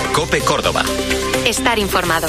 COPE Córdoba. Estar informado.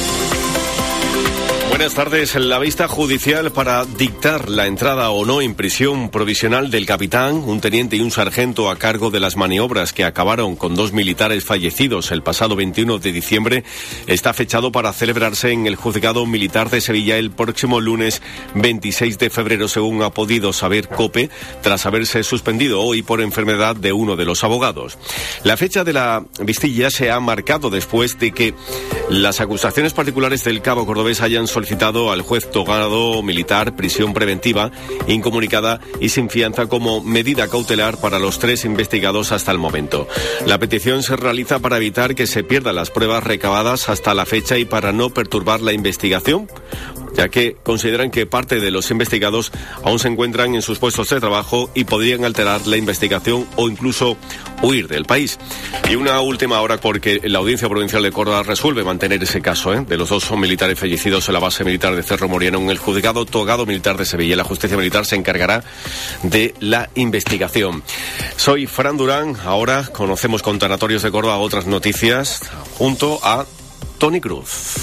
Buenas tardes. La vista judicial para dictar la entrada o no en prisión provisional del capitán, un teniente y un sargento a cargo de las maniobras que acabaron con 2 militares fallecidos el pasado 21 de diciembre está fechado para celebrarse en el Juzgado Militar de Sevilla el próximo lunes 26 de febrero, según ha podido saber COPE, tras haberse suspendido hoy por enfermedad de uno de los abogados. La fecha de la vistilla se ha marcado después de que las acusaciones particulares del cabo cordobés hayan solicitado al juez togado militar prisión preventiva, incomunicada y sin fianza como medida cautelar para los 3 investigados hasta el momento. La petición se realiza para evitar que se pierdan las pruebas recabadas hasta la fecha y para no perturbar la investigación, ya que consideran que parte de los investigados aún se encuentran en sus puestos de trabajo y podrían alterar la investigación o incluso huir del país. Y una última hora, porque la Audiencia Provincial de Córdoba resuelve mantener ese caso de los 2 militares fallecidos en la base militar de Cerro Moriano en el Juzgado Togado Militar de Sevilla. La justicia militar se encargará de la investigación. Soy Fran Durán. Ahora conocemos con Tanatorios de Córdoba otras noticias junto a Tony Cruz.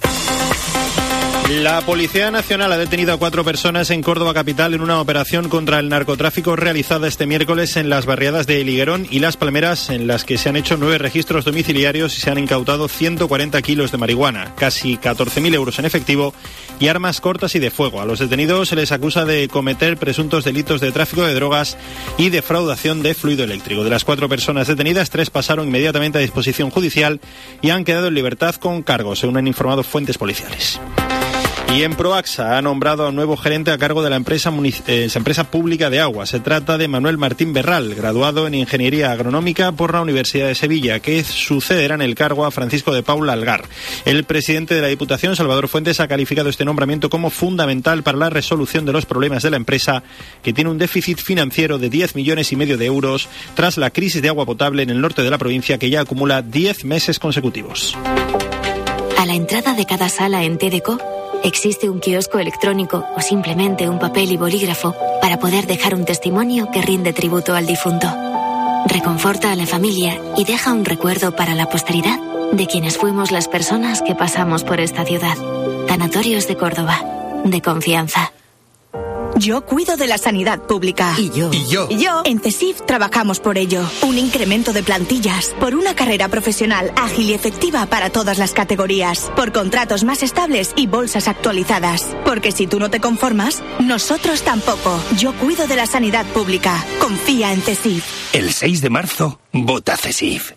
La Policía Nacional ha detenido a 4 personas en Córdoba capital en una operación contra el narcotráfico realizada este miércoles en las barriadas de El Higuerón y Las Palmeras, en las que se han hecho 9 registros domiciliarios y se han incautado 140 kilos de marihuana, casi 14.000 euros en efectivo y armas cortas y de fuego. A los detenidos se les acusa de cometer presuntos delitos de tráfico de drogas y defraudación de fluido eléctrico. De las 4 personas detenidas, 3 pasaron inmediatamente a disposición judicial y han quedado en libertad con cargos, según han informado fuentes policiales. Y en Proaxa ha nombrado a un nuevo gerente a cargo de la empresa pública de agua. Se trata de Manuel Martín Berral, graduado en Ingeniería Agronómica por la Universidad de Sevilla, que sucederá en el cargo a Francisco de Paula Algar. El presidente de la Diputación, Salvador Fuentes, ha calificado este nombramiento como fundamental para la resolución de los problemas de la empresa, que tiene un déficit financiero de 10,5 millones de euros tras la crisis de agua potable en el norte de la provincia, que ya acumula 10 meses consecutivos. A la entrada de cada sala en TDCO existe un kiosco electrónico o simplemente un papel y bolígrafo para poder dejar un testimonio que rinde tributo al difunto. Reconforta a la familia y deja un recuerdo para la posteridad de quienes fuimos las personas que pasamos por esta ciudad. Tanatorios de Córdoba, de confianza. Yo cuido de la sanidad pública. Y yo. En CESIF trabajamos por ello. Un incremento de plantillas, por una carrera profesional ágil y efectiva para todas las categorías, por contratos más estables y bolsas actualizadas. Porque si tú no te conformas, nosotros tampoco. Yo cuido de la sanidad pública. Confía en CESIF. El 6 de marzo, vota CESIF.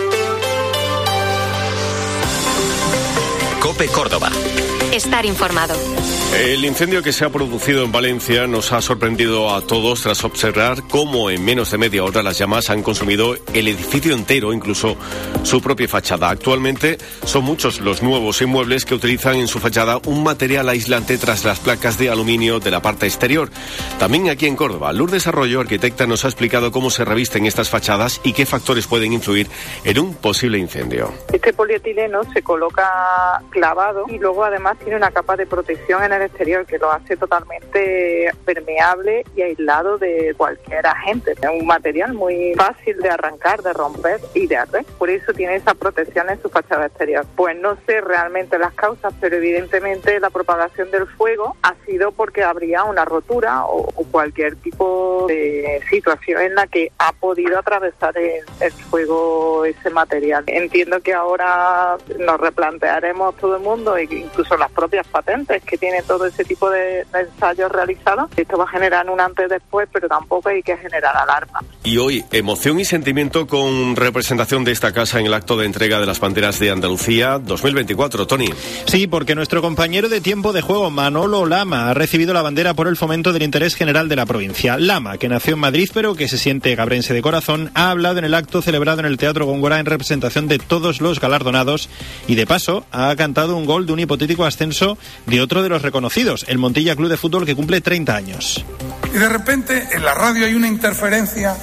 COPE Córdoba. Estar informado. El incendio que se ha producido en Valencia nos ha sorprendido a todos tras observar cómo en menos de media hora las llamas han consumido el edificio entero, incluso su propia fachada. Actualmente son muchos los nuevos inmuebles que utilizan en su fachada un material aislante tras las placas de aluminio de la parte exterior. También aquí en Córdoba, Lourdes Arroyo, arquitecta, nos ha explicado cómo se revisten estas fachadas y qué factores pueden influir en un posible incendio. Este polietileno se coloca clavado y luego además tiene una capa de protección en el exterior que lo hace totalmente permeable y aislado de cualquier agente. Es un material muy fácil de arrancar, de romper y de arder. Por eso tiene esa protección en su fachada exterior. Pues no sé realmente las causas, pero evidentemente la propagación del fuego ha sido porque habría una rotura o cualquier tipo de situación en la que ha podido atravesar el fuego ese material. Entiendo que ahora nos replantearemos todo el mundo, e incluso las propias patentes que tienen todo ese tipo de ensayos realizados. Esto va a generar un antes y después, pero tampoco hay que generar alarma. Y hoy, emoción y sentimiento con representación de esta casa en el acto de entrega de las banderas de Andalucía 2024. Tony. Sí, porque nuestro compañero de tiempo de juego, Manolo Lama, ha recibido la bandera por el fomento del interés general de la provincia. Lama, que nació en Madrid pero que se siente gabrense de corazón, ha hablado en el acto celebrado en el Teatro Góngora en representación de todos los galardonados y de paso ha cantado un gol de un hipotético ascenso de otro de los reconocidos, el Montilla Club de Fútbol, que cumple 30 años. Y de repente en la radio hay una interferencia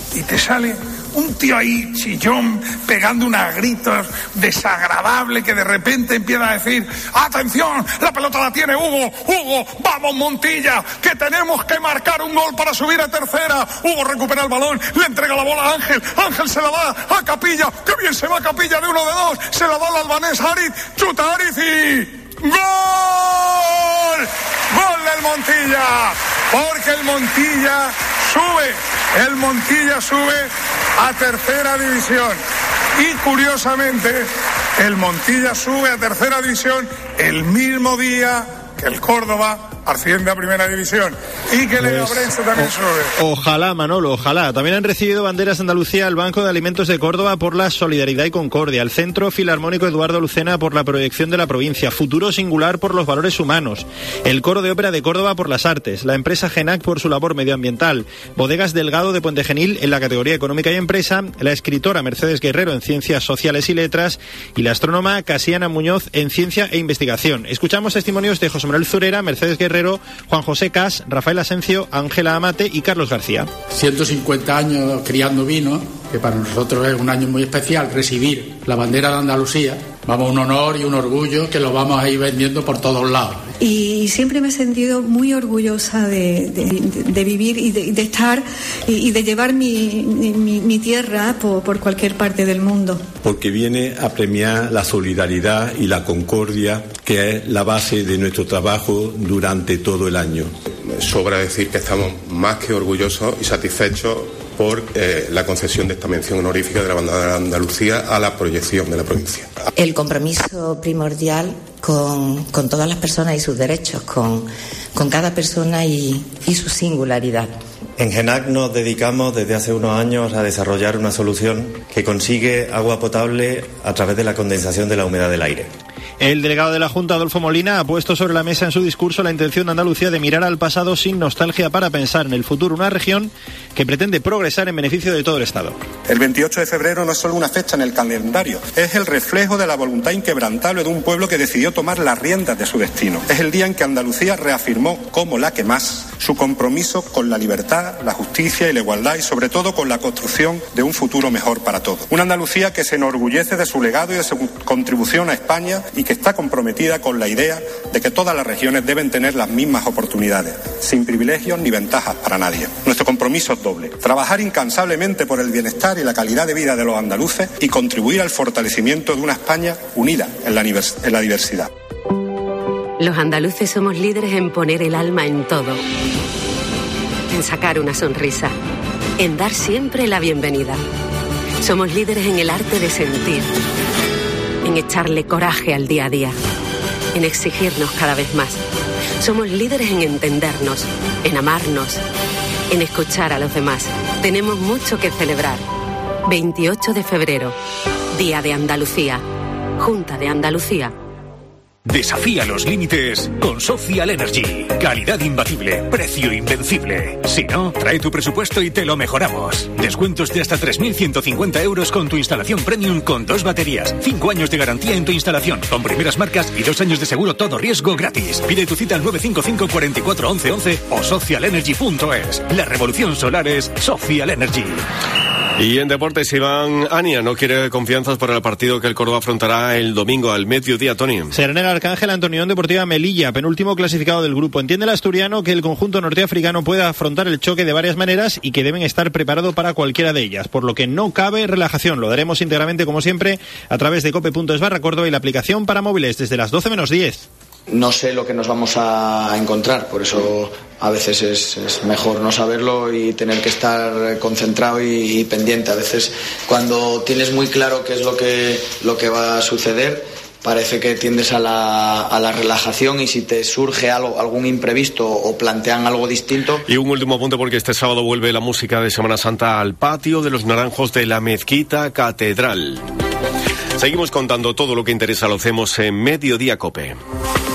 y te sale un tío ahí chillón pegando unos gritos desagradable que de repente empieza a decir: ¡atención! ¡La pelota la tiene Hugo! ¡Hugo! ¡Vamos, Montilla! ¡Que tenemos que marcar un gol para subir a tercera! Hugo recupera el balón, le entrega la bola a Ángel. Ángel se la da a Capilla. ¡Qué bien se va Capilla de 1 de 2! Se la da al albanés Ariz. ¡Chuta Ariz y... ¡gol! ¡Gol del Montilla! Porque el Montilla sube a tercera división. Y curiosamente, el Montilla sube a tercera división el mismo día que el Córdoba asciende a primera división y que Leganés también sube. Ojalá, Manolo, ojalá. También han recibido banderas Andalucía al Banco de Alimentos de Córdoba por la solidaridad y concordia, al Centro Filarmónico Eduardo Lucena por la proyección de la provincia, Futuro Singular por los valores humanos, el Coro de Ópera de Córdoba por las artes, la empresa GENAC por su labor medioambiental, Bodegas Delgado de Puente Genil en la categoría económica y empresa, la escritora Mercedes Guerrero en ciencias sociales y letras y la astrónoma Casiana Muñoz en ciencia e investigación. Escuchamos testimonios de José Manuel Zurera, Mercedes Guerrero, Juan José Cas, Rafael Asencio, Ángela Amate y Carlos García. 150 años criando vino, que para nosotros es un año muy especial, recibir la bandera de Andalucía, vamos, un honor y un orgullo que lo vamos a ir vendiendo por todos lados. Y siempre me he sentido muy orgullosa de vivir y de estar y de llevar mi tierra por cualquier parte del mundo. Porque viene a premiar la solidaridad y la concordia, que es la base de nuestro trabajo durante todo el año. Sobra decir que estamos más que orgullosos y satisfechos por la concesión de esta mención honorífica de la bandera de Andalucía a la proyección de la provincia. El compromiso primordial con todas las personas y sus derechos, con cada persona y su singularidad. En GENAC nos dedicamos desde hace unos años a desarrollar una solución que consigue agua potable a través de la condensación de la humedad del aire. El delegado de la Junta, Adolfo Molina, ha puesto sobre la mesa en su discurso la intención de Andalucía de mirar al pasado sin nostalgia para pensar en el futuro, una región que pretende progresar en beneficio de todo el Estado. El 28 de febrero no es solo una fecha en el calendario, es el reflejo de la voluntad inquebrantable de un pueblo que decidió tomar las riendas de su destino. Es el día en que Andalucía reafirmó como la que más su compromiso con la libertad, la justicia y la igualdad y sobre todo con la construcción de un futuro mejor para todos. Una Andalucía que se enorgullece de su legado y de su contribución a España y que está comprometida con la idea de que todas las regiones deben tener las mismas oportunidades, sin privilegios ni ventajas para nadie. Nuestro compromiso es doble: trabajar incansablemente por el bienestar y la calidad de vida de los andaluces y contribuir al fortalecimiento de una España unida en la diversidad. Los andaluces somos líderes en poner el alma en todo, en sacar una sonrisa, en dar siempre la bienvenida. Somos líderes en el arte de sentir, en echarle coraje al día a día, en exigirnos cada vez más. Somos líderes en entendernos, en amarnos, en escuchar a los demás. Tenemos mucho que celebrar. 28 de febrero, Día de Andalucía, Junta de Andalucía. Desafía los límites con Social Energy. Calidad imbatible, precio invencible. Si no, trae tu presupuesto y te lo mejoramos. Descuentos de hasta 3.150 euros con tu instalación premium con 2 baterías, 5 años de garantía en tu instalación, con primeras marcas y 2 años de seguro todo riesgo gratis. Pide tu cita al 955 44 11 11 o socialenergy.es. La revolución solar es Social Energy. Y en deportes, Iván Ania no quiere confianzas para el partido que el Córdoba afrontará el domingo al mediodía, Tony. Será en el Arcángel ante Unión Deportiva Melilla, penúltimo clasificado del grupo. Entiende el asturiano que el conjunto norteafricano puede afrontar el choque de varias maneras y que deben estar preparados para cualquiera de ellas, por lo que no cabe relajación. Lo daremos íntegramente, como siempre, a través de cope.es/Córdoba y la aplicación para móviles desde las 12 menos 10. No sé lo que nos vamos a encontrar, por eso a veces es mejor no saberlo y tener que estar concentrado y pendiente. A veces cuando tienes muy claro qué es lo que va a suceder, parece que tiendes a la relajación y si te surge algún imprevisto o plantean algo distinto. Y un último punto, porque este sábado vuelve la música de Semana Santa al patio de los Naranjos de la Mezquita Catedral. Seguimos contando todo lo que interesa, lo hacemos en Mediodía Cope.